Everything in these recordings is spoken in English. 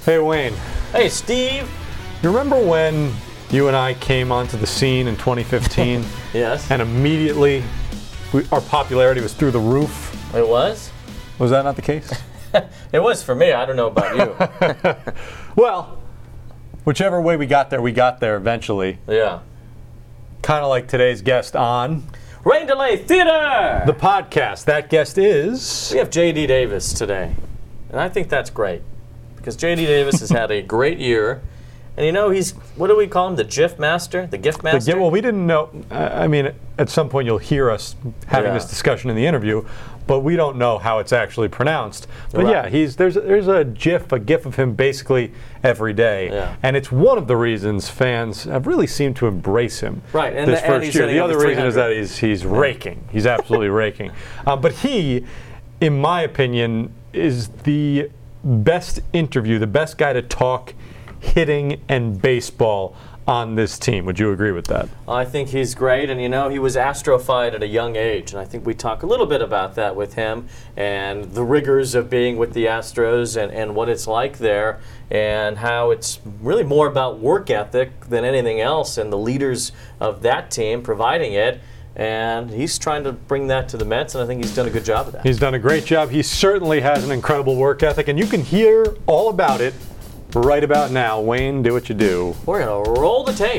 Hey, Wayne. Hey, Steve. You remember when you and I came onto the scene in 2015? Yes. And immediately our popularity was through the roof? It was? Was that not the case? It was for me. I don't know about you. Well, whichever way we got there eventually. Yeah. Kind of like today's guest on Rain Delay Theater! the podcast. That guest is... We have J.D. Davis today. And I think that's great. Because J.D. Davis has had a great year. And you know, he's, what do we call him? The GIF master? The gift master? Well, we didn't know. I mean, at some point you'll hear us having this discussion in the interview, but we don't know how it's actually pronounced. But Right. yeah, there's a GIF of him basically every day. Yeah. And it's one of the reasons fans have really seemed to embrace him Right, and this and first he's year. hitting The over other reason is 300. that he's raking. He's absolutely raking. But he, in my opinion, is the best interview, the best guy to talk hitting and baseball on this team. Would you agree with that? I think he's great, and you know, he was astrophied at a young age, and I think we talk a little bit about that with him and the rigors of being with the Astros and what it's like there, and how it's really more about work ethic than anything else, and the leaders of that team providing it. And he's trying to bring that to the Mets, and I think he's done a good job of that. He's done a great job. He certainly has an incredible work ethic, and you can hear all about it right about now. Wayne, do what you do. We're going to roll the tape.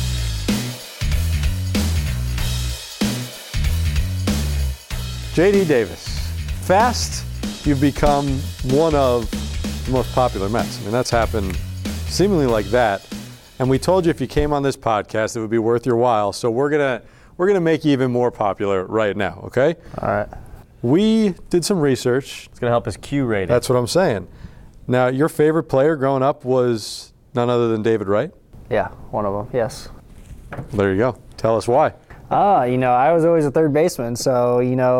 J.D. Davis, fast you've become one of the most popular Mets. I mean, that's happened seemingly like that. And we told you if you came on this podcast, it would be worth your while. So we're gonna make you even more popular right now, okay? All right. We did some research. It's going to help his Q rating. That's what I'm saying. Now, your favorite player growing up was none other than David Wright? Yeah, one of them, yes. There you go. Tell us why. I was always a third baseman, so,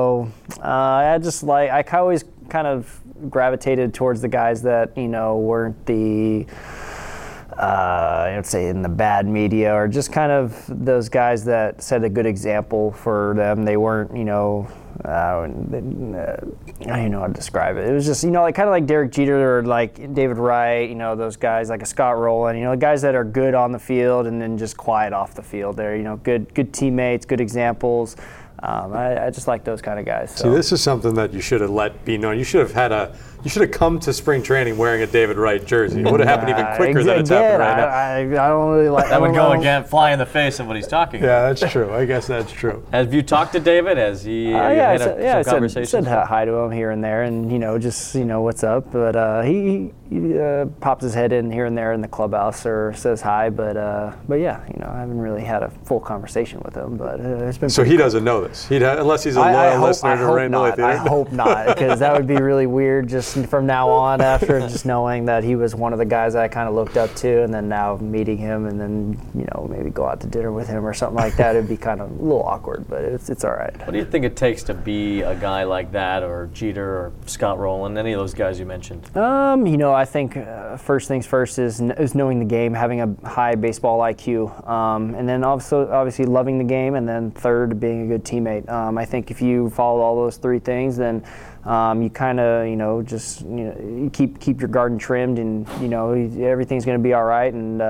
I always kind of gravitated towards the guys that, weren't the, let's say in the bad media, or just kind of those guys that set a good example for them. They weren't, I don't even know how to describe it. It was just, kind of like Derek Jeter or like David Wright, those guys like a Scott Rowland, guys that are good on the field and then just quiet off the field. They're, good teammates, good examples. I just like those kind of guys. So. See, this is something that you should have let be known. You should have come to spring training wearing a David Wright jersey. It would have happened even quicker than it's happened right now. I don't really like that. Would go again, fly in the face of what he's talking about. Yeah, that's true. I guess that's true. Have you talked to David? Has he I some conversations? said hi to him here and there, and just what's up. But he pops his head in here and there in the clubhouse or says hi. But yeah, I haven't really had a full conversation with him. But it's been. So he doesn't know this. Unless he's a loyal listener to Rain Delay Theater. I hope not, because that would be really weird. Just from now on, after just knowing that he was one of the guys that I kind of looked up to, and then now meeting him, and then maybe go out to dinner with him or something like that, it'd be kind of a little awkward. But it's all right. What do you think it takes to be a guy like that, or Jeter, or Scott Rowland, any of those guys you mentioned? I think first things first is knowing the game, having a high baseball IQ, and then also obviously loving the game, and then third, being a good teammate. I think if you follow all those three things, then you kind of, you keep your garden trimmed, and everything's going to be all right. And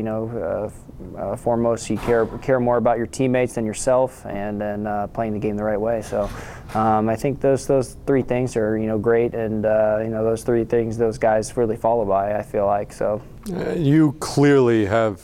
foremost, you care more about your teammates than yourself, and then playing the game the right way. So I think those three things are great, and those three things those guys really follow by. I feel like so. You clearly have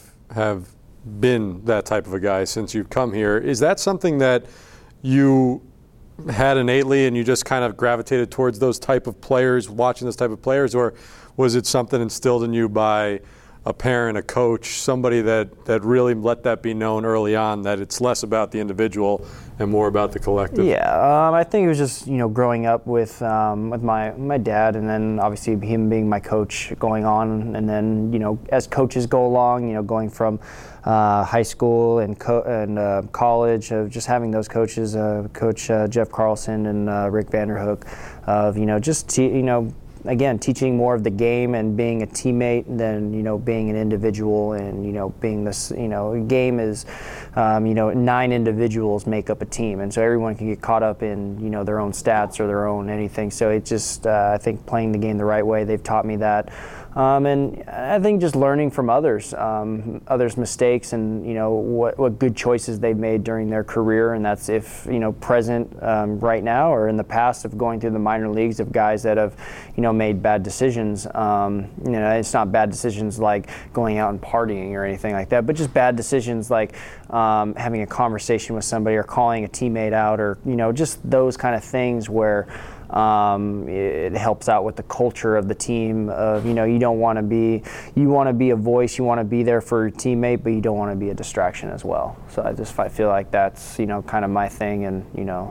been that type of a guy since you've come here. Is that something that you had innately and you just kind of gravitated towards those type of players, watching those type of players, or was it something instilled in you by a parent, a coach, somebody that really let that be known early on, that it's less about the individual and more about the collective? Yeah, I think it was just growing up with my dad, and then obviously him being my coach going on, and then as coaches go along, going from high school and college, of just having those coaches, Coach Jeff Carlson and Rick Vanderhook, of again, teaching more of the game and being a teammate than, being an individual, and, being this, game is, 9 individuals make up a team. And so everyone can get caught up in, their own stats or their own anything. So it just, I think playing the game the right way, they've taught me that. And I think just learning from others, others' mistakes, and what good choices they've made during their career, and that's if present right now or in the past of going through the minor leagues of guys that have made bad decisions. It's not bad decisions like going out and partying or anything like that, but just bad decisions like having a conversation with somebody or calling a teammate out, or just those kind of things where it helps out with the culture of the team. Of you want to be a voice, you want to be there for your teammate, but you don't want to be a distraction as well. So I feel like that's kind of my thing, and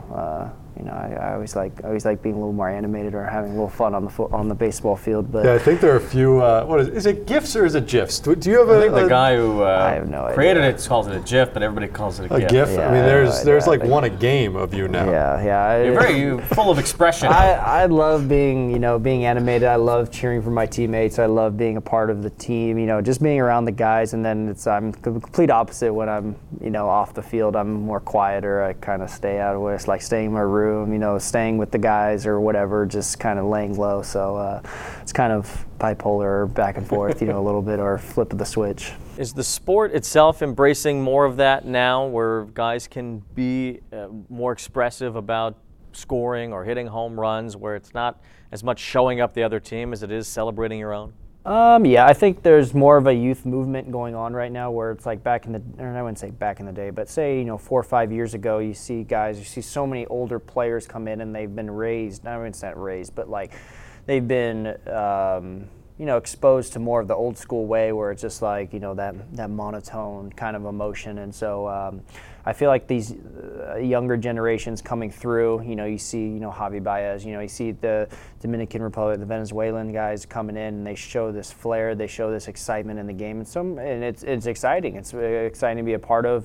I always like being a little more animated or having a little fun on the baseball field. But yeah, I think there are a few. What is it? GIFs or is it GIFs? Do you have I think the guy who I have no created idea. it calls it a GIF, but everybody calls it a GIF. GIF? Yeah, I mean, there's I like think- one a game of you now. Yeah. You're full of expression. I love being animated. I love cheering for my teammates. I love being a part of the team. Just being around the guys. And then I'm the complete opposite when I'm off the field. I'm more quieter. I kind of stay out of it. It's like staying in my room. Staying with the guys or whatever. Just kind of laying low. So it's kind of bipolar, back and forth. A little bit, or flip of the switch. Is the sport itself embracing more of that now, where guys can be more expressive about scoring or hitting home runs, where it's not as much showing up the other team as it is celebrating your own? Yeah, I think there's more of a youth movement going on right now, where it's like back in the, or I wouldn't say back in the day, but say 4 or 5 years ago, you see so many older players come in and they've been raised. I wouldn't say not raised, but like they've been exposed to more of the old school way, where it's just like that monotone kind of emotion. And so I feel like these younger generations coming through, you see Javi Baez, you see the Dominican Republic, the Venezuelan guys coming in, and they show this flair, they show this excitement in the game, and it's exciting. It's exciting to be a part of,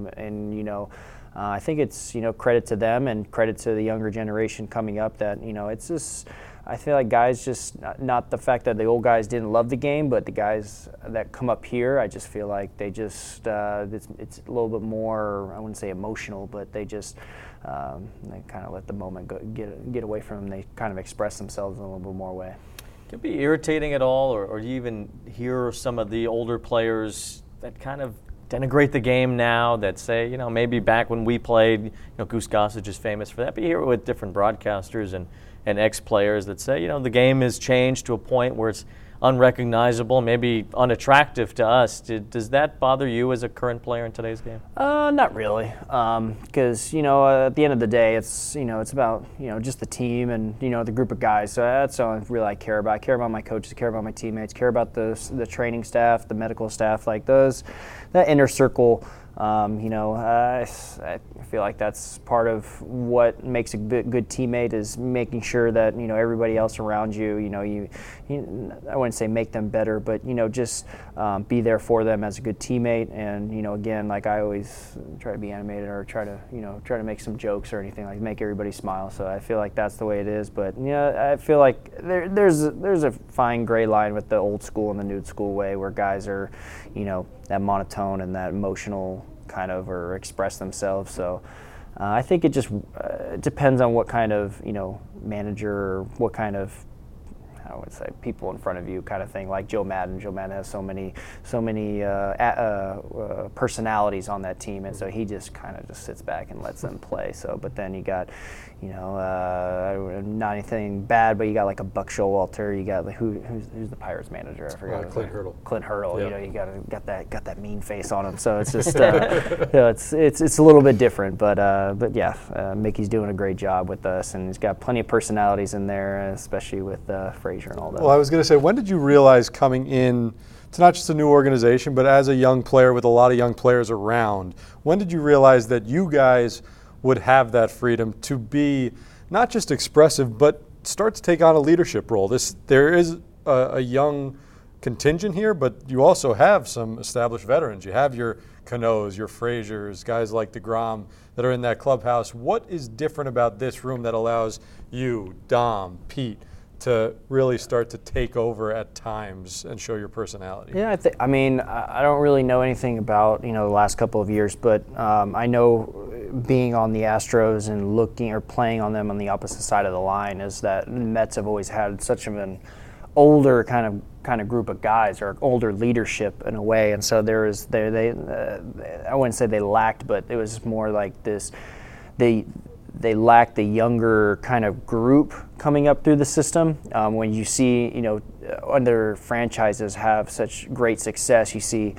I think it's credit to them and credit to the younger generation coming up that it's just. I feel like guys just, not the fact that the old guys didn't love the game, but the guys that come up here, I just feel like they just, it's a little bit more, I wouldn't say emotional, but they just, they kind of let the moment get away from them. They kind of express themselves in a little bit more way. Can it be irritating at all, or do you even hear some of the older players that kind of denigrate the game now, that say, maybe back when we played, Goose Gossage is famous for that, but you hear it with different broadcasters and ex-players that say, the game has changed to a point where it's unrecognizable, maybe unattractive to us. Does that bother you as a current player in today's game? Not really, because at the end of the day, it's it's about just the team and the group of guys. So that's all really I care about. I care about my coaches, care about my teammates, care about the training staff, the medical staff, like that inner circle. I feel like that's part of what makes a good teammate, is making sure that everybody else around you, I wouldn't say make them better, but just be there for them as a good teammate. And again, like I always try to be animated, or try to make some jokes or anything, like make everybody smile. So I feel like that's the way it is. But I feel like there's a fine gray line with the old school and the new school way, where guys are that monotone and that emotional kind of, or express themselves. So I think it just depends on what kind of manager, or what kind of, I would say, people in front of you kind of thing. Like Joe Madden. Joe Madden has so many personalities on that team, and so he just kind of just sits back and lets them play. So, but then you got not anything bad, but you got like a Buck Showalter. You got who's the Pirates manager? I forgot. Clint Hurdle. Clint Hurdle. Yeah. You got that mean face on him. So it's just it's a little bit different. But yeah, Mickey's doing a great job with us, and he's got plenty of personalities in there, especially with Frazier and all that. Well, I was going to say, when did you realize coming in to not just a new organization, but as a young player with a lot of young players around, when did you realize that you guys would have that freedom to be not just expressive, but start to take on a leadership role? There is a young contingent here, but you also have some established veterans. You have your Canoes, your Fraziers, guys like DeGrom that are in that clubhouse. What is different about this room that allows you, Dom, Pete, to really start to take over at times and show your personality? Yeah, I don't really know anything about the last couple of years, but I know being on the Astros and looking or playing on them on the opposite side of the line is that the Mets have always had such an older kind of group of guys, or older leadership in a way, and so I wouldn't say they lacked, but it was more like this. They lacked the younger kind of group coming up through the system. When you see, other franchises have such great success, you see,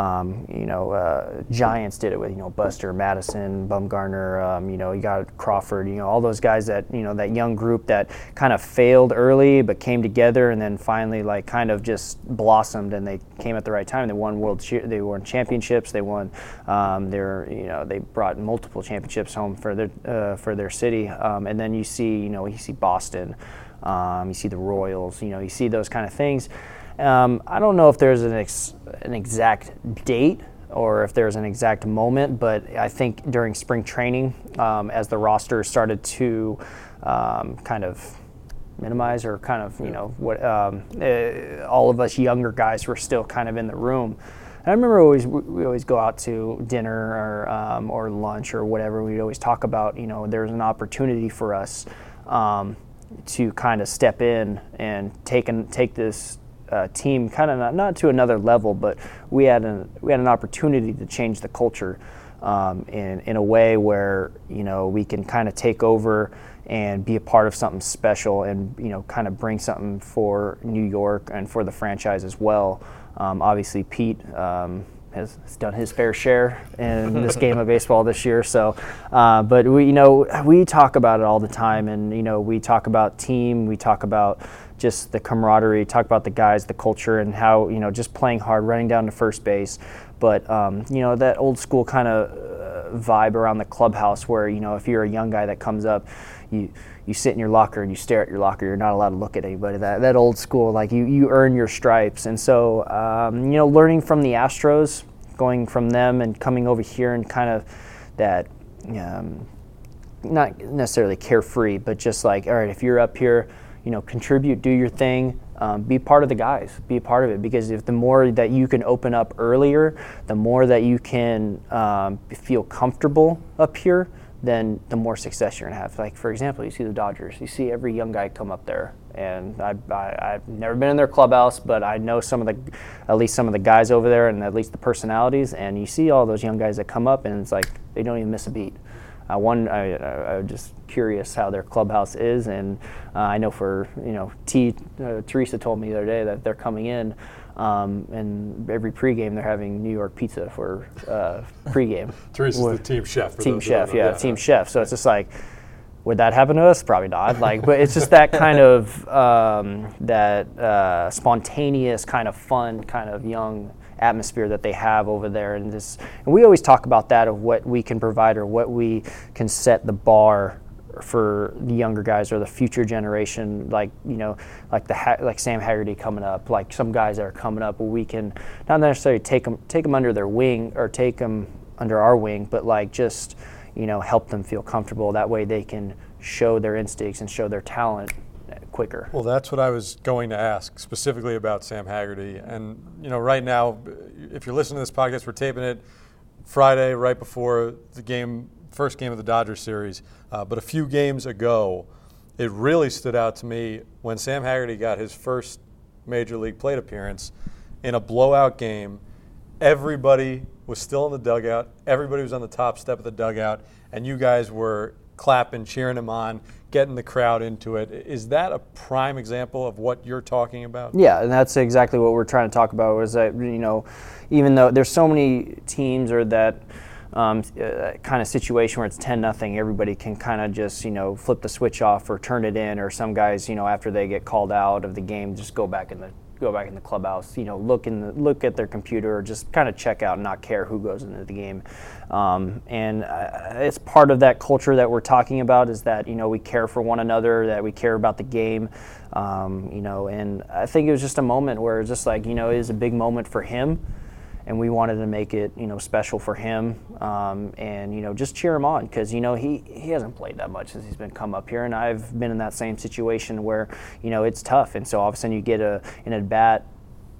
Giants did it with, Buster, Madison, Bumgarner, you got Crawford, all those guys that, that young group that kind of failed early but came together and then finally like kind of just blossomed, and they came at the right time. They won they won championships. They won they brought multiple championships home for their city. And then you see Boston, you see the Royals, you see those kind of things. I don't know if there's an exact date or if there's an exact moment, but I think during spring training, as the roster started to kind of minimize, or kind of, all of us younger guys were still kind of in the room. And I remember we always go out to dinner or lunch or whatever. We'd always talk about, there's an opportunity for us to kind of step in and take this team kind of not to another level, but we had an opportunity to change the culture in a way where we can kind of take over and be a part of something special, and kind of bring something for New York and for the franchise as well. Obviously, Pete has done his fair share in this game of baseball this year. So, but we talk about it all the time, and we talk about team, we talk about just the camaraderie, talk about the guys, the culture, and how just playing hard, running down to first base. But that old school kind of vibe around the clubhouse, where if you're a young guy that comes up, you sit in your locker and you stare at your locker. You're not allowed to look at anybody. That old school, like you earn your stripes. And so learning from the Astros, going from them and coming over here, and kind of that not necessarily carefree, but just like, all right, if you're up here, contribute, do your thing, be part of the guys, be a part of it. Because if the more that you can open up earlier, the more that you can feel comfortable up here, then the more success you're gonna have. Like, for example, you see the Dodgers, you see every young guy come up there, and I've never been in their clubhouse, but I know at least some of the guys over there, and at least the personalities, and you see all those young guys that come up, and it's like they don't even miss a beat. I'm just curious how their clubhouse is, and I know for Teresa told me the other day that they're coming in, and every pregame they're having New York pizza for pregame. Teresa's the team chef. Team chef. So it's just like, would that happen to us? Probably not. But it's just that kind of spontaneous, kind of fun, kind of young atmosphere that they have over there, and we always talk about that, of what we can provide or what we can set the bar for the younger guys or the future generation, like Sam Haggerty coming up, like some guys that are coming up, where we can not necessarily take them under their wing or take them under our wing, but like just help them feel comfortable. That way they can show their instincts and show their talent quicker. Well, that's what I was going to ask specifically about Sam Haggerty. And right now, if you're listening to this podcast, we're taping it Friday right before the first game of the Dodgers series. But a few games ago, it really stood out to me when Sam Haggerty got his first Major League plate appearance in a blowout game. Everybody was still in the dugout. Everybody was on the top step of the dugout, and you guys were clapping, cheering him on, getting the crowd into it. Is that a prime example of what you're talking about? Yeah, and that's exactly what we're trying to talk about, was that, even though there's so many teams, or that kind of situation where it's 10-0, everybody can kind of just, flip the switch off or turn it in, or some guys, after they get called out of the game, just go back in the clubhouse, look at their computer, or just kind of check out and not care who goes into the game. And it's part of that culture that we're talking about, is that, we care for one another, that we care about the game. And I think it was just a moment where it's just like, it was a big moment for him, and we wanted to make it, special for him, and just cheer him on, because he hasn't played that much since he's been come up here, and I've been in that same situation where it's tough, and so all of a sudden you get an at bat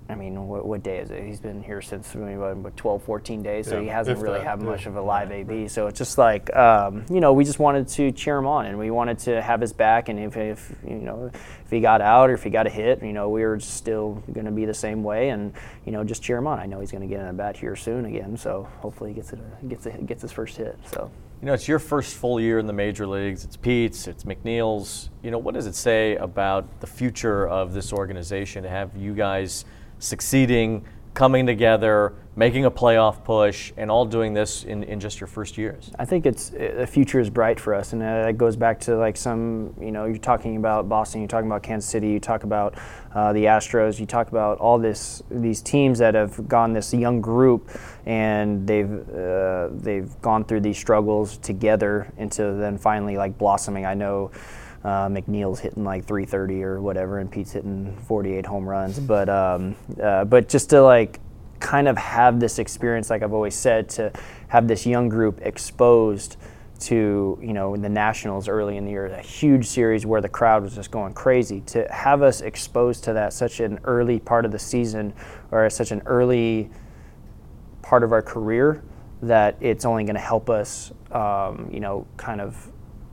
I mean, what day is it? He's been here since 12, 14 days, so Yeah, he hasn't if really that, had yeah. much of a live AB. So it's just like, we just wanted to cheer him on, and we wanted to have his back. And if he got out or if he got a hit, we were still going to be the same way, and just cheer him on. I know he's going to get in a bat here soon again, so hopefully he gets his first hit. So. It's your first full year in the major leagues. It's Pete's, it's McNeil's. What does it say about the future of this organization to have you guys succeeding, coming together, making a playoff push, and all doing this in just your first years? I think the future is bright for us, and that goes back to like you're talking about Boston, you're talking about Kansas City, you talk about the Astros, you talk about all these teams that have gone this young group, and they've gone through these struggles together into then finally like blossoming. I know McNeil's hitting like 330 or whatever, and Pete's hitting 48 home runs. But just to like kind of have this experience, like I've always said, to have this young group exposed to the Nationals early in the year, a huge series where the crowd was just going crazy. To have us exposed to that such an early part of the season, or such an early part of our career, that it's only going to help us, kind of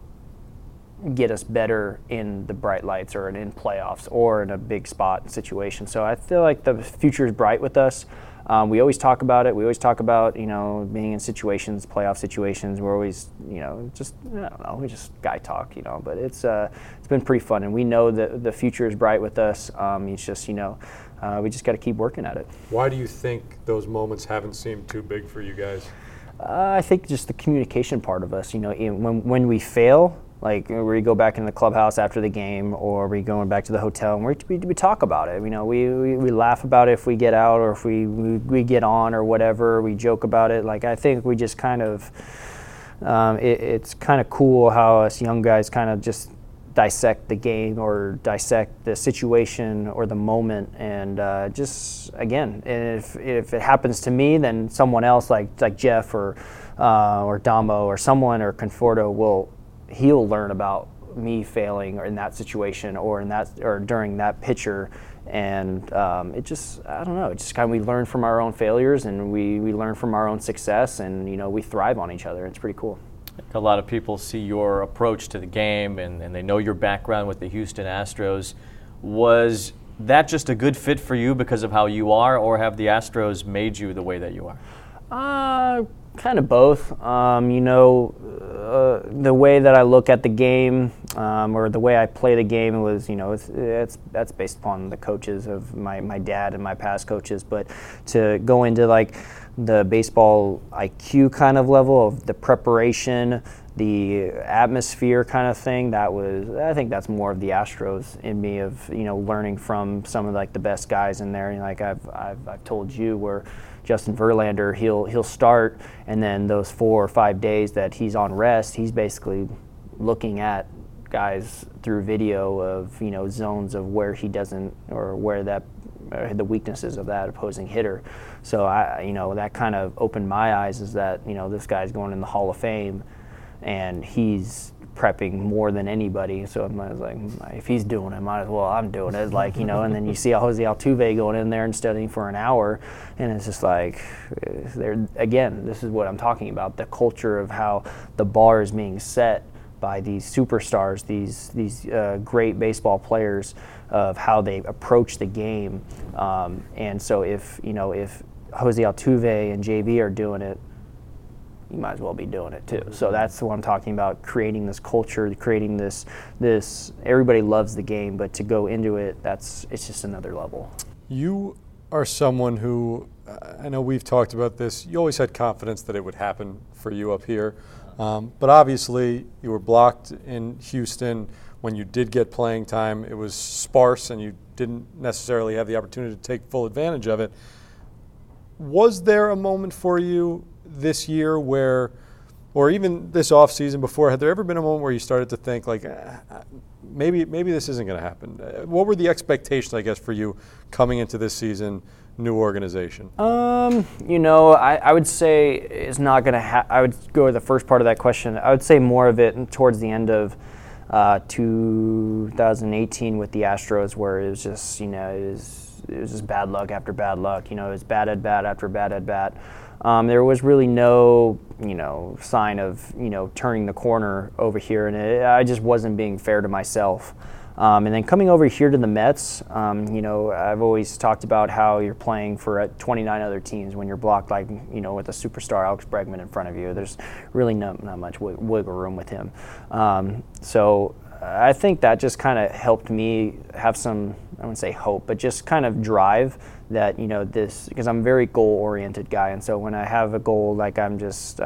get us better in the bright lights or in playoffs or in a big spot situation. So I feel like the future is bright with us. We always talk about it. We always talk about, being in situations, playoff situations. We're always, we just guy talk, but it's been pretty fun. And we know that the future is bright with us. It's just, we just got to keep working at it. Why do you think those moments haven't seemed too big for you guys? I think just the communication part of us, when we fail, like we go back in the clubhouse after the game, or we going back to the hotel, and we talk about it. We laugh about it if we get out, or if we get on, or whatever. We joke about it. Like I think we just kind of, it's kind of cool how us young guys kind of just dissect the game or dissect the situation or the moment, and just again, if it happens to me, then someone else like Jeff or Damo or someone or Conforto he'll learn about me failing or in that situation or during that pitcher, and it just, I don't know, it just kind of, we learn from our own failures, and we learn from our own success, and we thrive on each other. It's pretty cool. A lot of people see your approach to the game, and they know your background with the Houston Astros. Was that just a good fit for you because of how you are, or have the Astros made you the way that you are? Kind of both. The way that I look at the game, or the way I play the game was, that's based upon the coaches of my dad and my past coaches. But to go into like the baseball IQ kind of level of the preparation, the atmosphere kind of thing, I think that's more of the Astros in me, of learning from some of like the best guys in there. Like I've told you, where Justin Verlander, he'll start, and then those 4 or 5 days that he's on rest, he's basically looking at guys through video of zones of where he doesn't, or where the weaknesses of that opposing hitter. So that kind of opened my eyes, is that this guy's going in the Hall of Fame, and he's prepping more than anybody. So I was like, if he's doing it, might as well I'm doing it. Like, and then you see Jose Altuve going in there and studying for an hour, and it's just like, again, this is what I'm talking about, the culture of how the bar is being set by these superstars, these great baseball players, of how they approach the game. And so if Jose Altuve and JV are doing it, you might as well be doing it too. So that's what I'm talking about, creating this culture, creating this everybody loves the game, but to go into it, it's just another level. You are someone who, I know we've talked about this, you always had confidence that it would happen for you up here. But obviously you were blocked in Houston. When you did get playing time, it was sparse, and you didn't necessarily have the opportunity to take full advantage of it. Was there a moment for you this year where, or even this offseason before, had there ever been a moment where you started to think like, maybe this isn't going to happen? What were the expectations, I guess, for you coming into this season, new organization? I would say it's not going to I would go with the first part of that question. I would say more of it towards the end of 2018 with the Astros, where it was just, it was just bad luck after bad luck. It was bad at bat after bad at bat. There was really no, sign of, turning the corner over here, and I just wasn't being fair to myself. And then coming over here to the Mets, I've always talked about how you're playing for 29 other teams when you're blocked with a superstar Alex Bregman in front of you. There's really not much wiggle room with him. So I think that just kind of helped me have some, I wouldn't say hope, but just kind of drive that, because I'm a very goal-oriented guy, and so when I have a goal, like it's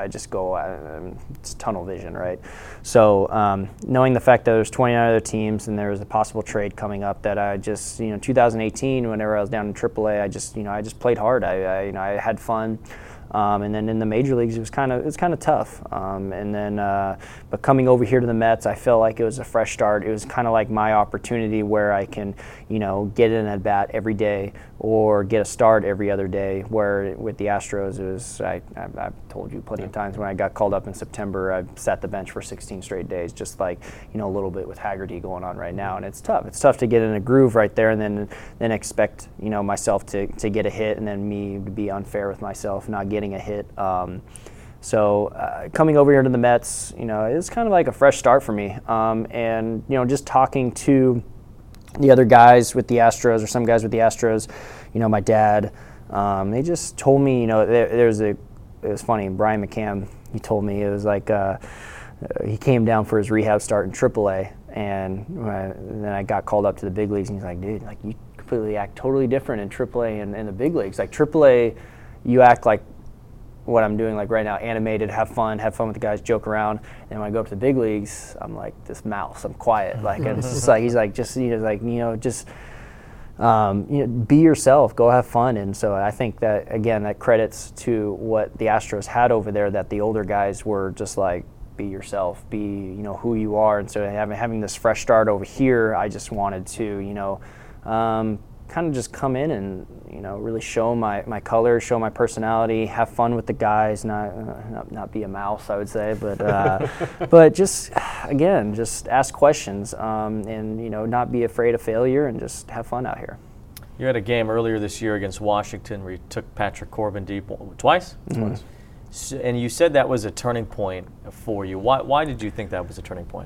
tunnel vision, right? So knowing the fact that there's 29 other teams and there's a possible trade coming up, that I just, 2018, whenever I was down in AAA, I just played hard. I had fun. And then in the major leagues, it was kind of tough. But coming over here to the Mets, I felt like it was a fresh start. It was kind of like my opportunity where I can, get an at bat every day or get a start every other day. Where with the Astros, it was I've told you plenty of times when I got called up in September, I sat the bench for 16 straight days, just like a little bit with Haggerty going on right now, and it's tough. It's tough to get in a groove right there, and then expect myself to get a hit, and then me to be unfair with myself not getting a hit. So coming over here to the Mets, it's kind of like a fresh start for me. And just talking to the other guys with the Astros, or some guys with the Astros, my dad, they just told me, it was funny, Brian McCann, he told me, it was like he came down for his rehab start in AAA, and then I got called up to the big leagues, and he's like, dude, like you completely act totally different in AAA and in the big leagues. Like AAA, you act like what I'm doing like right now, animated, have fun with the guys, joke around. And when I go up to the big leagues, I'm like this mouse. I'm quiet. Like, and it's just like he's like just be yourself, go have fun. And so I think that again, that credits to what the Astros had over there. That the older guys were just like, be yourself, be who you are. And so having this fresh start over here, I just wanted to kind of just come in and really show my color, show my personality, have fun with the guys, not be a mouse, I would say, but but just again, just ask questions, and not be afraid of failure, and just have fun out here. You had a game earlier this year against Washington where you took Patrick Corbin deep twice. Twice. And you said that was a turning point for you. Why did you think that was a turning point?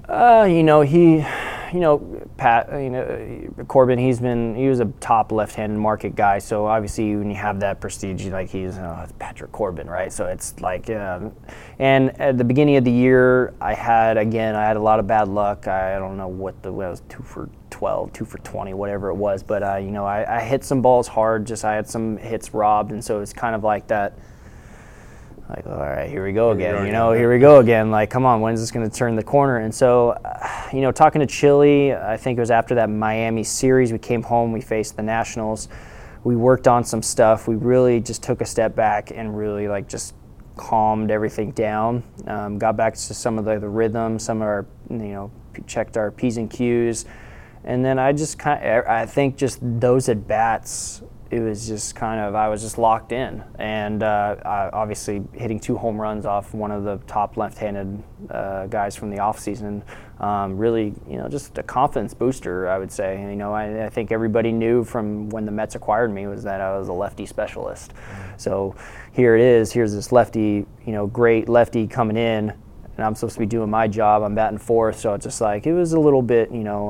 Pat, Corbin, he was a top left-handed market guy. So obviously when you have that prestige, he's it's Patrick Corbin, right? So it's like, and at the beginning of the year, I had a lot of bad luck. I don't know what it was, 2 for 12, 2 for 20, whatever it was. But I hit some balls hard. I had some hits robbed, and so it's kind of like that. Like, all right, here we go again. Here we go again. Like, come on, when is this going to turn the corner? And so, talking to Chili, I think it was after that Miami series. We came home, we faced the Nationals. We worked on some stuff. We really just took a step back and really just calmed everything down. Got back to some of the rhythm, some of our, checked our P's and Q's. And then I think just those at bats, it was just I was just locked in, and obviously hitting 2 home runs off one of the top left-handed guys from the offseason, really, just a confidence booster, I would say. I think everybody knew from when the Mets acquired me was that I was a lefty specialist. So here's this lefty, great lefty coming in, and I'm supposed to be doing my job. I'm batting fourth, so it's just it was a little bit,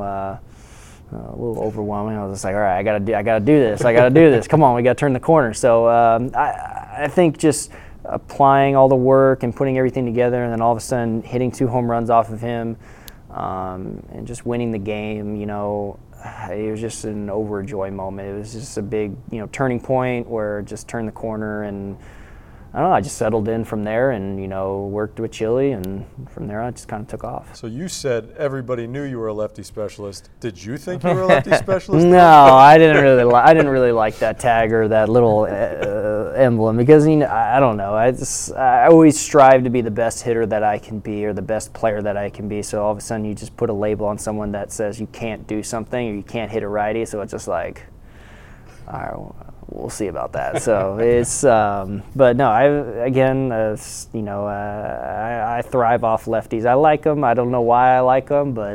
a little overwhelming. I was just like, all right, I gotta do this. Come on, we gotta turn the corner. So I think just applying all the work and putting everything together, and then all of a sudden hitting 2 home runs off of him, and just winning the game. It was just an overjoy moment. It was just a big, turning point where it just turned the corner, and I don't know, I just settled in from there and, worked with Chili, and from there I just kind of took off. So you said everybody knew you were a lefty specialist. Did you think you were a lefty specialist? No, I didn't really like that tag or that little emblem, because I don't know. I always strive to be the best hitter that I can be, or the best player that I can be. So all of a sudden you just put a label on someone that says you can't do something, or you can't hit a righty. So it's just like, all right, well, we'll see about that. So it's, but no, I thrive off lefties. I like them. I don't know why I like them, but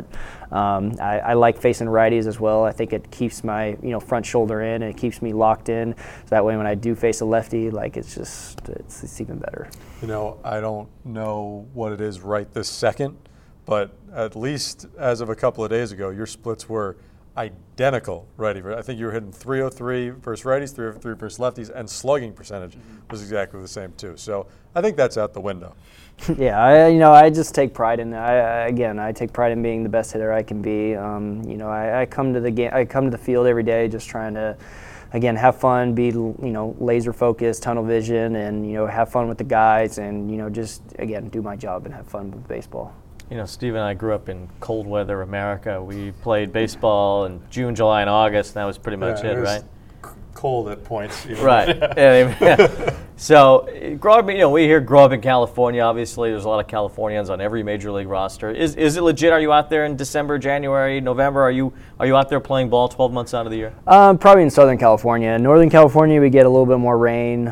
I like facing righties as well. I think it keeps my front shoulder in, and it keeps me locked in. So that way, when I do face a lefty, like it's even better. I don't know what it is right this second, but at least as of a couple of days ago, your splits were identical righty. I think you were hitting 303 versus righties, 303 versus lefties, and slugging percentage was exactly the same too. So I think that's out the window. Yeah, I just take pride in that. I take pride in being the best hitter I can be. I come to the game, I come to the field every day just trying to, again, have fun, be laser focused, tunnel vision, and have fun with the guys, and just again do my job and have fun with baseball. Steve and I grew up in cold weather America. We played baseball in June, July, and August, and that was pretty much it, right? Cold at points. Right. Yeah. So, we here grow up in California. Obviously, there's a lot of Californians on every major league roster. Is it legit? Are you out there in December, January, November? Are you out there playing ball 12 months out of the year? Probably in Southern California. In Northern California, we get a little bit more rain.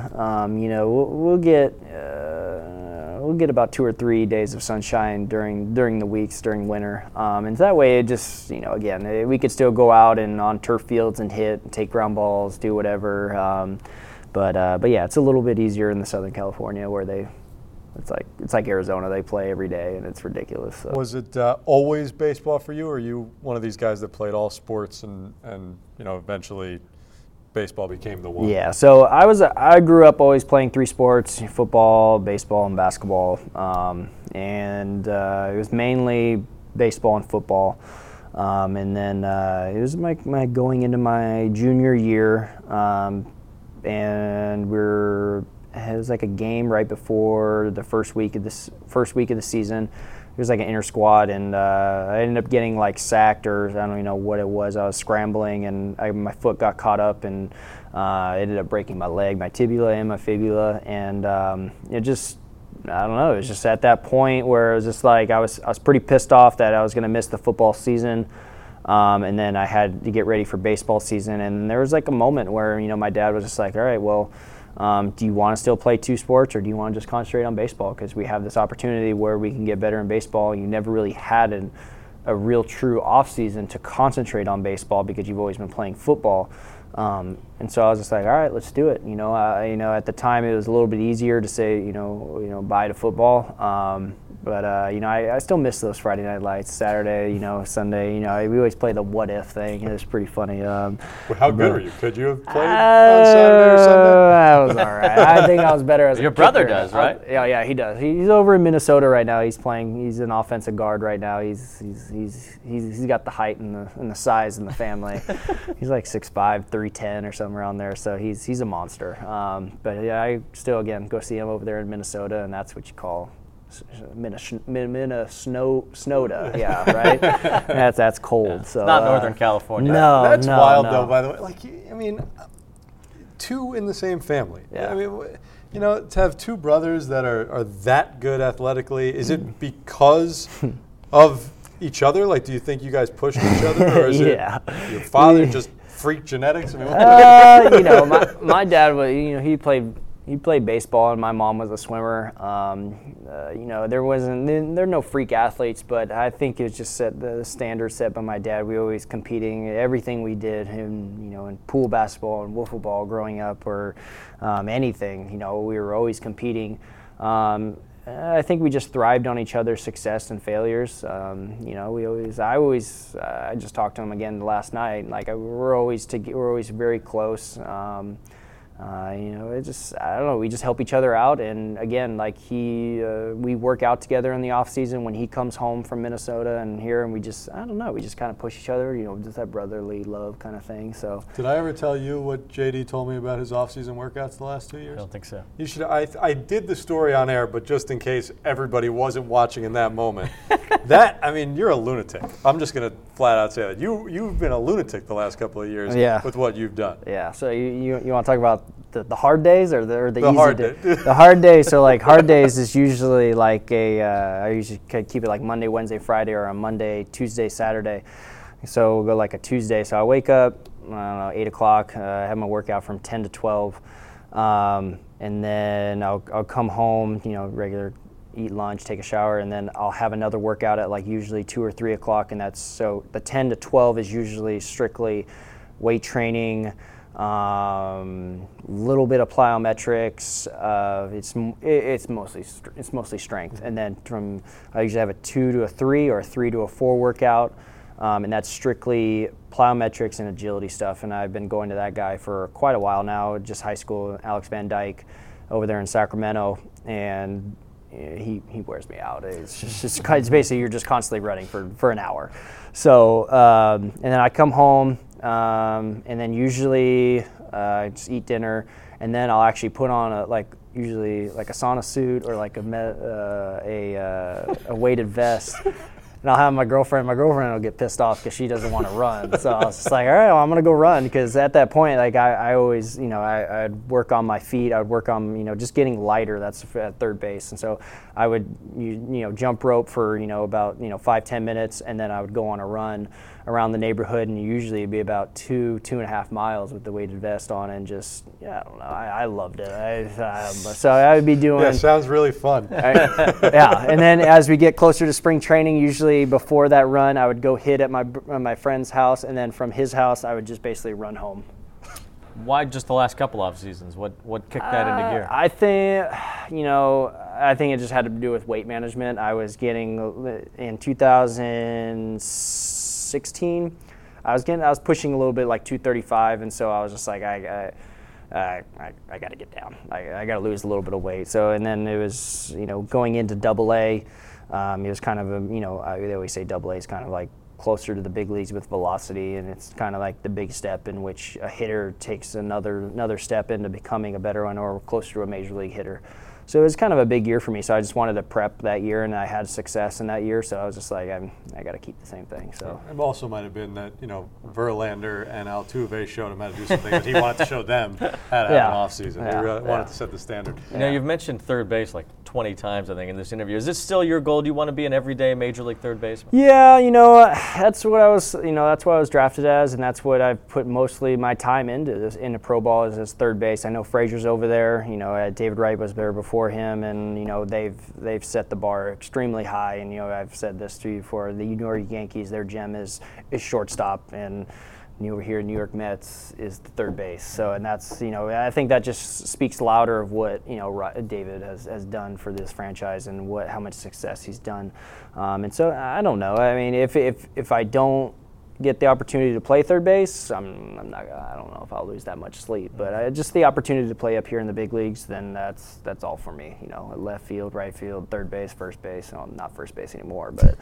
We'll get about 2 or 3 days of sunshine during the weeks during winter, and that way it just again we could still go out and on turf fields and hit, and take ground balls, do whatever. But yeah, it's a little bit easier in the Southern California where it's like Arizona. They play every day and it's ridiculous. So. Was it always baseball for you, or are you one of these guys that played all sports and eventually baseball became the one? Yeah, so I grew up always playing 3 sports: football, baseball, and basketball. And it was mainly baseball and football. And then it was my going into my junior year, and it was like a game right before the first week of the season. It was like an inter squad, and I ended up getting sacked, or I don't even know what it was. I was scrambling, and my foot got caught up, and ended up breaking my leg, my tibia and my fibula, and it just, I don't know. It was just at that point where it was just I was pretty pissed off that I was going to miss the football season, and then I had to get ready for baseball season, and there was a moment where my dad was just like, all right, well. Do you want to still play 2 sports, or do you want to just concentrate on baseball? Because we have this opportunity where we can get better in baseball. You never really had a real true off season to concentrate on baseball because you've always been playing football. And so I was just like, all right, let's do it. At the time it was a little bit easier to say, bye to football. But I still miss those Friday night lights, Saturday, Sunday. We always play the what if thing. It was pretty funny. How good were you? Could you have played on Saturday or Sunday? I was all right. I think I was better as Your a brother kicker. does, right? Yeah, he does. He's over in Minnesota right now. He's playing. He's an offensive guard right now. He's got the height and the size in the family. He's like 6'5", 310 or something around there. So he's a monster. But yeah, I still again go see him over there in Minnesota, and that's what you call Snowda, yeah, right. That's cold. Yeah. So not Northern California. No, that's wild no. though. By the way, 2 in the same family. Yeah. To have 2 brothers that are that good athletically, is it because of each other? Do you think you guys pushed each other, or is it your father just freak genetics? My dad was, he played baseball, and my mom was a swimmer. There are no freak athletes, but I think it was just the standard set by my dad. We were always competing. Everything we did, in pool basketball and wiffle ball growing up, or anything, we were always competing. I think we just thrived on each other's success and failures. I just talked to him again last night. We're always very close. I don't know, we just help each other out, and again, we work out together in the off season when he comes home from Minnesota and here, and we just kind of push each other, just that brotherly love kind of thing. So did I ever tell you what JD told me about his off season workouts the last 2 years? I don't think so. You should. I did the story on air, but just in case everybody wasn't watching in that moment, you're a lunatic. I'm just gonna flat out say that you've been a lunatic the last couple of years with what you've done. Yeah. So you want to talk about the hard days or the easy hard days? days? The hard days. So hard days is usually I usually keep it Monday, Wednesday, Friday, or a Monday, Tuesday, Saturday. So we'll go a Tuesday. So I wake up, 8 o'clock. I have my workout from 10 to 12, and then I'll come home. Regular eat lunch, take a shower, and then I'll have another workout at like usually 2 or 3 o'clock, and that's so the 10 to 12 is usually strictly weight training, little bit of plyometrics. It's mostly strength, and then I usually have a 2 to a 3 or a 3 to a 4 workout, and that's strictly plyometrics and agility stuff. And I've been going to that guy for quite a while now, just high school, Alex Van Dyke, over there in Sacramento, and he wears me out. It's basically you're just constantly running for an hour. So and then I come home, and then usually I just eat dinner, and then I'll actually put on usually like a sauna suit or like a weighted vest. And I'll have my girlfriend will get pissed off because she doesn't want to run. So I was just like, all right, well, I'm going to go run, because at that point, like I always, I'd work on my feet. I would work on, just getting lighter. That's at third base. And so I would, jump rope for, about, 5-10 minutes, and then I would go on a run around the neighborhood, and usually it'd be about 2.5 miles with the weighted vest on, and just, I don't know, I loved it. So I would be doing. Yeah, sounds really fun. Yeah, and then as we get closer to spring training, usually before that run, I would go hit at my friend's house, and then from his house, I would just basically run home. Why just the last couple off seasons? What kicked that into gear? I think it just had to do with weight management. I was getting in 2016. I was pushing a little bit, like 235, and so I was just like, I got to get down. I got to lose a little bit of weight. So, and then it was, going into AA. It was kind of they always say AA is kind of like closer to the big leagues with velocity, and it's kind of like the big step in which a hitter takes another step into becoming a better one or closer to a major league hitter. So it was kind of a big year for me. So I just wanted to prep that year, and I had success in that year. So I was just like, I got to keep the same thing. So it also might have been that Verlander and Altuve showed him how to do something that he wanted to show them how to have an off season. He really wanted to set the standard. You've mentioned third base like 20 times, I think, in this interview. Is this still your goal? Do you want to be an everyday major league third baseman? Yeah, that's what I was. That's what I was drafted as, and that's what I've put mostly my time into pro ball as third base. I know Frazier's over there. David Wright was there before him, and they've set the bar extremely high. And I've said this to you before. The New York Yankees, their gem is shortstop, and over here, New York Mets is the third base. So, and that's, I think that just speaks louder of what, David has done for this franchise and how much success he's done. And so I don't know. I mean, if I don't get the opportunity to play third base, I don't know if I'll lose that much sleep. But just the opportunity to play up here in the big leagues, then that's all for me. Left field, right field, third base, first base. Well, not first base anymore, but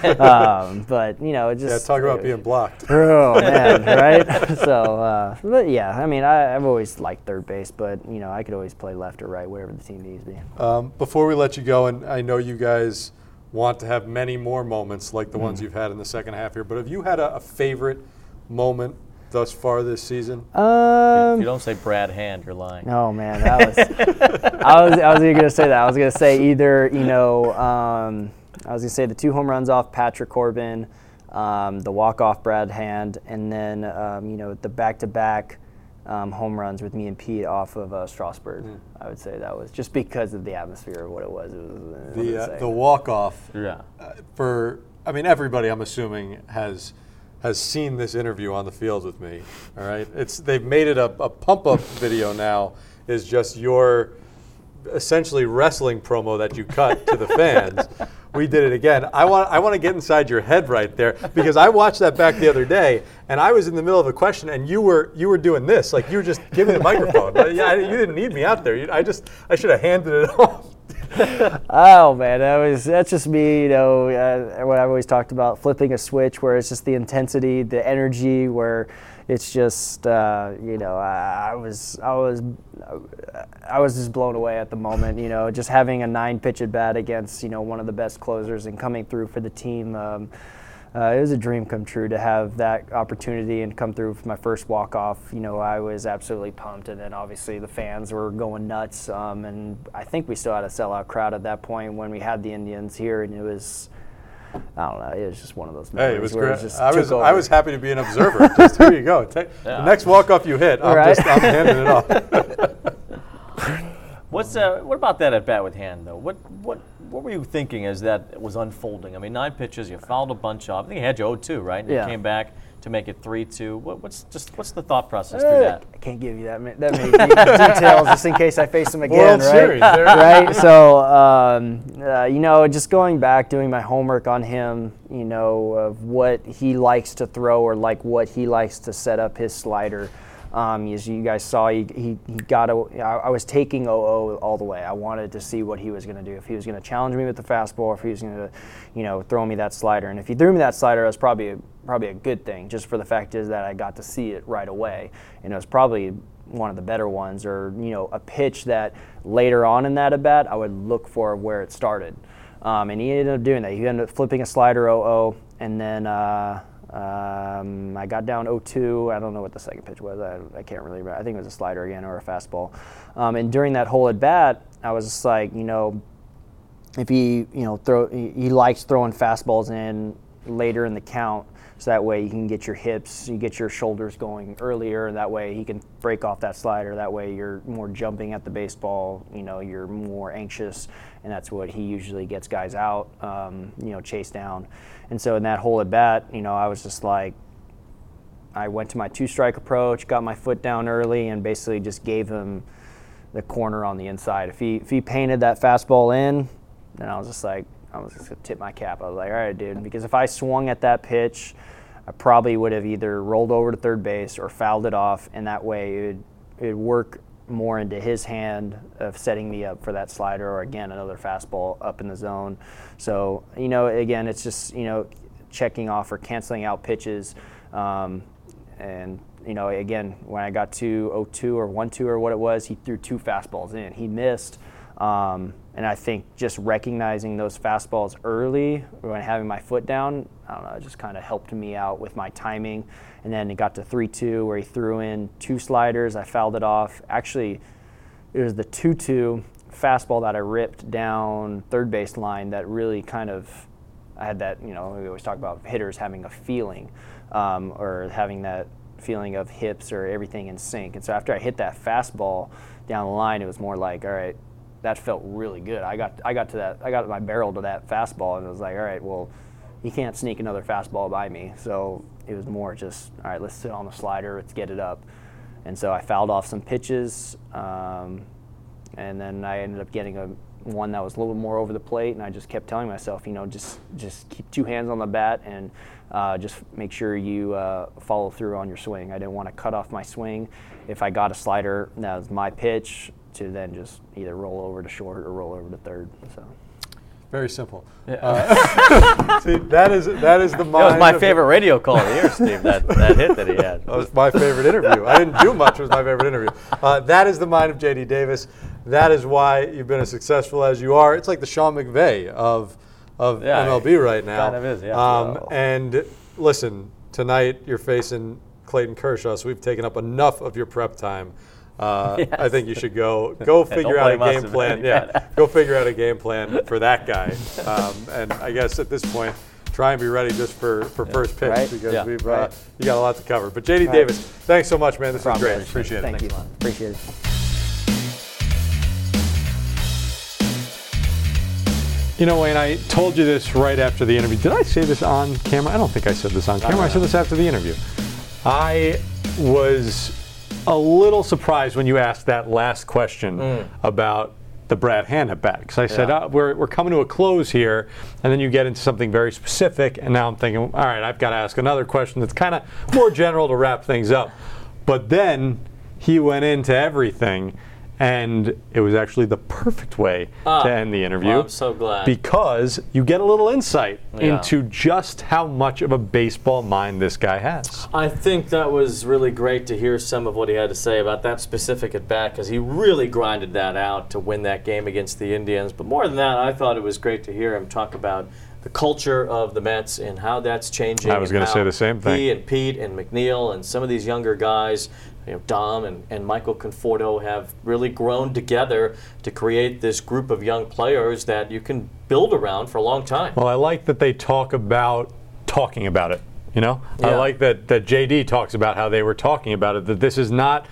just talk about being blocked. Oh man, right? So, but yeah, I mean, I've always liked third base, but I could always play left or right, wherever the team needs me. Before we let you go, and I know you guys want to have many more moments like the ones you've had in the second half here, but have you had a favorite moment thus far this season? If you don't say Brad Hand, you're lying. Oh man, that was. I was going to say that. I was going to say either I was going to say the 2 home runs off Patrick Corbin, the walk off Brad Hand, and then the back-to-back home runs with me and Pete off of Strasburg. I would say that was just because of the atmosphere of what it was. The walk-off. Yeah. Everybody, I'm assuming, has seen this interview on the field with me. All right, they've made it a pump-up video now. Is just your essentially wrestling promo that you cut to the fans. We did it again. I want to get inside your head right there, because I watched that back the other day, and I was in the middle of a question, and you were doing this, like you were just giving the microphone. You didn't need me out there. I should have handed it off. Oh man, that's just me. What I've always talked about, flipping a switch, where it's just the intensity, the energy, where it's just I was just blown away at the moment. Just having a 9-pitch at bat against one of the best closers and coming through for the team. It was a dream come true to have that opportunity and come through for my first walk-off. I was absolutely pumped, and then obviously the fans were going nuts. And I think we still had a sellout crowd at that point when we had the Indians here, and it was, I don't know, it was just one of those memories. Hey, it was great. I was happy to be an observer. Just here you go. The next walk-off you hit, I'm handing it off. What about that at bat with Hand though? What what were you thinking as that was unfolding? I mean, 9 pitches, you fouled a bunch off. I think you had your 0-2, right? And Yeah. you came back to make it 3-2. What's the thought process through that? I can't give you that many details just in case I face him again, World right? Series, there. Right. So, you know, just going back, doing my homework on him, you know, of what he likes to throw or like what he likes to set up his slider. As you guys saw, he got I was taking 0-0 all the way. I wanted to see what he was going to do. If he was going to challenge me with the fastball, if he was going to, you know, throw me that slider. And if he threw me that slider, that's probably a good thing, just for the fact is that I got to see it right away. And it was probably one of the better ones, or, you know, a pitch that later on in that at bat I would look for where it started. And he ended up doing that. He ended up flipping a slider 0-0, and then I got down 0-2. I don't know what the second pitch was. I can't really remember. I think it was a slider again or a fastball. And during that whole at bat, I was just like, you know, if he, you know, he likes throwing fastballs in later in the count, so that way you can get your hips, you get your shoulders going earlier, and that way he can break off that slider. That way you're more jumping at the baseball, you know, you're more anxious, and that's what he usually gets guys out, you know, chase down. And so in that whole at bat, you know, I was just like, I went to my 2-strike approach, got my foot down early, and basically just gave him the corner on the inside. If he painted that fastball in, then I was just like, I was just going to tip my cap. I was like, all right, dude, because if I swung at that pitch, I probably would have either rolled over to third base or fouled it off, and that way it would work more into his hand of setting me up for that slider or, again, another fastball up in the zone. So, you know, again, it's just, you know, checking off or canceling out pitches. And, you know, again, when I got to 0-2 or 1-2 or what it was, he threw 2 fastballs in. He missed. And I think just recognizing those fastballs early when having my foot down, I don't know, it just kind of helped me out with my timing. And then it got to 3-2 where he threw in 2 sliders. I fouled it off. Actually, it was the 2-2 fastball that I ripped down third base line that really kind of, I had that, you know, we always talk about hitters having a feeling, or having that feeling of hips or everything in sync. And so after I hit that fastball down the line, it was more like, all right, that felt really good. I got my barrel to that fastball, and it was like, all right, well, he can't sneak another fastball by me. So it was more just, all right, let's sit on the slider, let's get it up. And so I fouled off some pitches, and then I ended up getting one that was a little more over the plate, and I just kept telling myself, you know, just keep 2 hands on the bat and just make sure you follow through on your swing. I didn't want to cut off my swing. If I got a slider, that was my pitch, to then just either roll over to short or roll over to third. So Very simple. Yeah. See, that is the mind. That was my favorite radio call of the year, Steve, that hit that he had. That was my favorite interview. I didn't do much. It was my favorite interview. That is the mind of J.D. Davis. That is why you've been as successful as you are. It's like the Sean McVay of MLB right now. Kind of is, yeah. And listen, tonight you're facing Clayton Kershaw, so we've taken up enough of your prep time. Yes. I think you should go figure out a game plan. Yeah, go figure out a game plan for that guy. And I guess at this point, try and be ready just for first pitch, Right. because Yeah. we've Right. you got a lot to cover. But JD Right. Davis, thanks so much, man. This was great. Guys. Appreciate it. Thank you. Thanks a lot. Appreciate it. You know, Wayne, I told you this right after the interview. Did I say this on camera? I don't think I said this on camera. I said this after the interview. I was a little surprised when you asked that last question about the Brad Hand at bat, because I said, we're coming to a close here, and then you get into something very specific, and now I'm thinking, all right, I've got to ask another question that's kind of more general to wrap things up. But then he went into everything, and it was actually the perfect way to end the interview. Well, I'm so glad. Because you get a little insight into just how much of a baseball mind this guy has. I think that was really great to hear some of what he had to say about that specific at bat, because he really grinded that out to win that game against the Indians. But more than that, I thought it was great to hear him talk about the culture of the Mets and how that's changing. I was going to say the same thing. He and Pete and McNeil and some of these younger guys, you know, Dom and Michael Conforto, have really grown together to create this group of young players that you can build around for a long time. Well, I like that they talk about talking about it. You know, Yeah. I like that JD talks about how they were talking about it. That this is not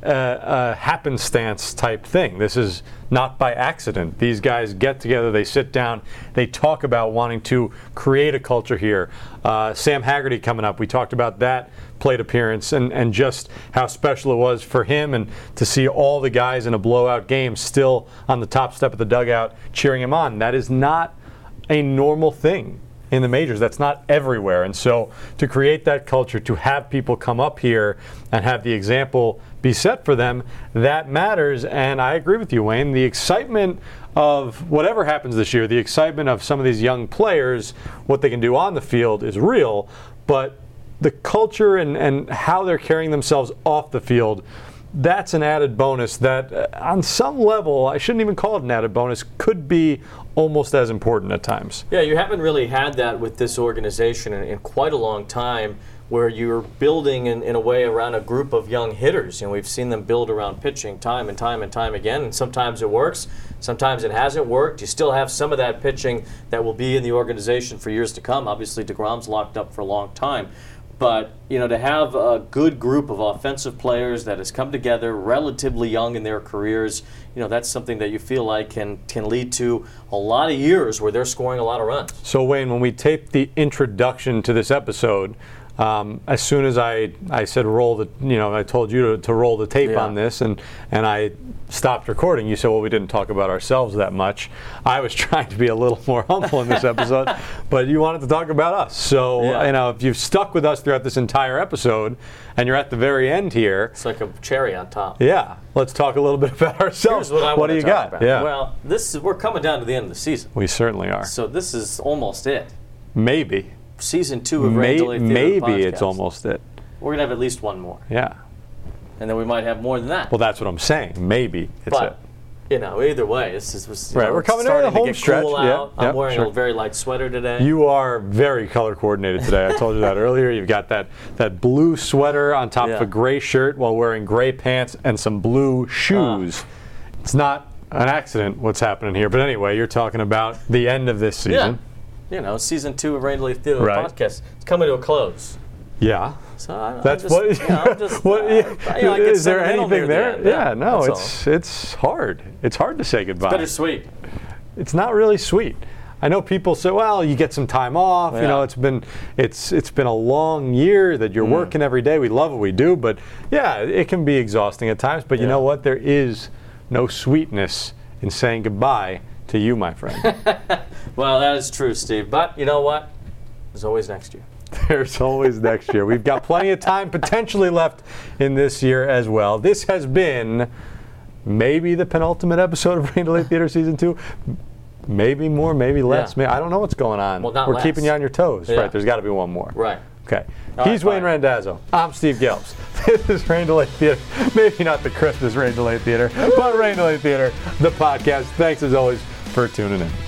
a happenstance type thing. This is not by accident. These guys get together, they sit down, they talk about wanting to create a culture here. Sam Haggerty coming up, we talked about that plate appearance and just how special it was for him, and to see all the guys in a blowout game still on the top step of the dugout cheering him on. That is not a normal thing in the majors. That's not everywhere. And so to create that culture, to have people come up here and have the example be set for them, that matters. And I agree with you, Wayne. The excitement of whatever happens this year, the excitement of some of these young players, what they can do on the field is real, but the culture and how they're carrying themselves off the field, that's an added bonus that on some level, I shouldn't even call it an added bonus, could be almost as important at times. Yeah, you haven't really had that with this organization in quite a long time, where you're building in a way around a group of young hitters. You know, we've seen them build around pitching time and time and time again, and sometimes it works, sometimes it hasn't worked. You still have some of that pitching that will be in the organization for years to come. Obviously, DeGrom's locked up for a long time. But, you know, to have a good group of offensive players that has come together relatively young in their careers, you know, that's something that you feel like can lead to a lot of years where they're scoring a lot of runs. So, Wayne, when we taped the introduction to this episode, as soon as I said roll the, you know, I told you to roll the tape on this, and I stopped recording, you said, well, we didn't talk about ourselves that much. I was trying to be a little more humble in this episode, but you wanted to talk about us. So, you know, if you've stuck with us throughout this entire episode and you're at the very end here. It's like a cherry on top. Yeah. Let's talk a little bit about ourselves. Here's what do you got? About. Yeah. Well, we're coming down to the end of the season. We certainly are. So this is almost it. Maybe. Season 2 of Rain Delay Theater Maybe podcast. It's almost it. We're going to have at least one more. Yeah. And then we might have more than that. Well, that's what I'm saying. Maybe it's it. You know, either way, this was right. We're coming into the home stretch. Cool out. Yeah, I'm wearing a very light sweater today. You are very color coordinated today. I told you that earlier. You've got that blue sweater on top of a gray shirt while wearing gray pants and some blue shoes. It's not an accident what's happening here. But anyway, you're talking about the end of this season. Yeah. You know, season 2 of Rain Delay Theater podcast. It's coming to a close. Yeah. So that's just, what. You know, I'm just, what is there anything there? Yeah, no. It's hard. It's hard to say goodbye. It's bittersweet. It's not really sweet. I know people say, well, you get some time off. Yeah. You know, it's been a long year that you're working every day. We love what we do, but yeah, it can be exhausting at times. But you know what? There is no sweetness in saying goodbye to you, my friend. Well, that is true, Steve. But you know what? There's always next year. There's always next year. We've got plenty of time potentially left in this year as well. This has been maybe the penultimate episode of Rain Delay Theater Season 2. Maybe more, maybe less. I don't know what's going on. Well, not We're less. Keeping you on your toes. Yeah. Right, there's got to be one more. Right. Okay. All He's right, Wayne Randazzo. I'm Steve Gelbs. This is Rain Delay Theater. Maybe not the Christmas Rain Delay Theater, but Rain Delay Theater, the podcast. Thanks as always for tuning in.